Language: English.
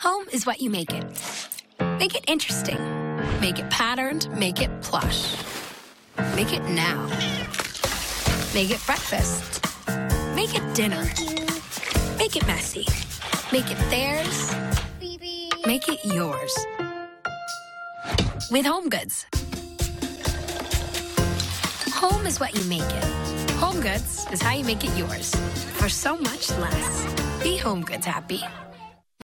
Home is what you make it. Make it interesting. Make it patterned. Make it plush. Make it now. Make it breakfast. Make it dinner. Make it messy. Make it theirs. Make it yours. With Home Goods. Home is what you make it. Home Goods is how you make it yours. For so much less. Be Home Goods happy.